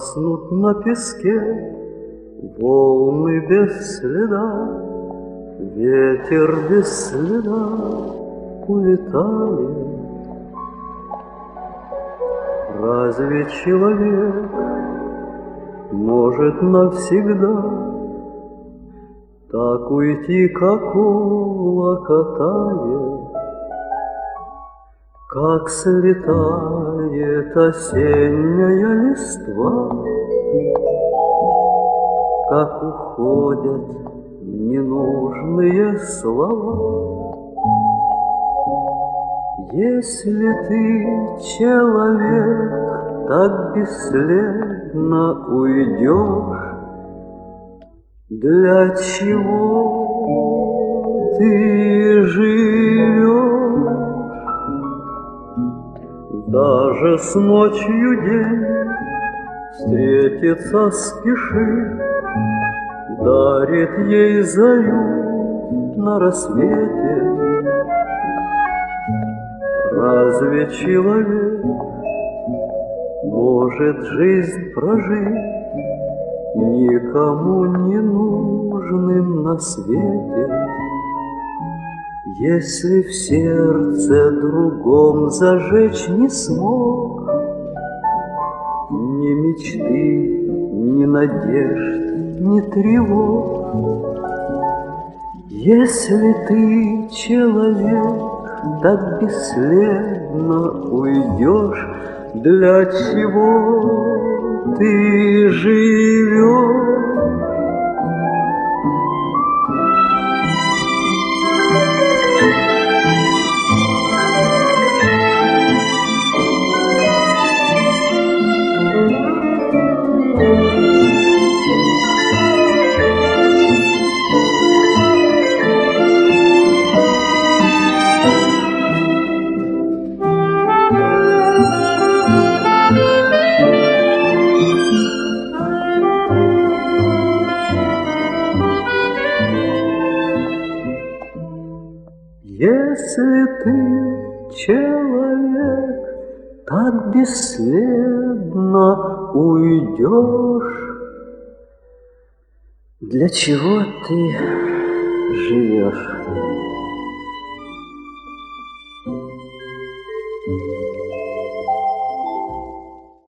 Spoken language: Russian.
гаснут на песке волны без следа, ветер без следа улетает. Разве человек может навсегда так уйти, как клокотает, как слетает осенняя листва, как уходят ненужные слова? Если ты, человек, так бесследно уйдешь, для чего ты живешь? Даже с ночью день встретиться спешит, дарит ей зарю на рассвете. Разве человек может жизнь прожить никому не нужным на свете? Если в сердце другом зажечь не смог ни мечты, ни надежд, ни тревог, если ты, человек, так бесследно уйдешь, для чего ты живешь? Если ты, человек, так бесследно уйдешь, для чего ты живешь?